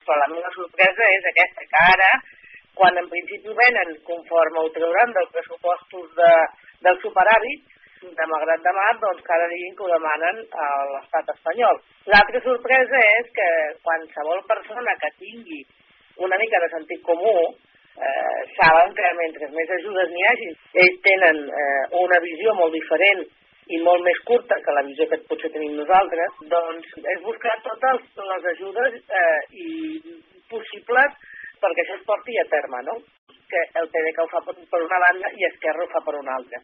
però la meva sorpresa és aquesta, que ara, quan en principi venen, conforme ho trauran dels pressupostos del superàvit, de malgrat de mar, doncs cada dia que ho demanen a l'estat espanyol. L'altra sorpresa és que qualsevol persona que tingui una mica de sentit comú saben que mentre més ajudes n'hi hagi, ells tenen una visió molt diferent i molt més curta que la visió que potser tenim nosaltres, doncs és buscar totes les ajudes possibles perquè això es porti a terme, no? Que el PDeCAT ho fa per una banda i Esquerra ho fa per una altra.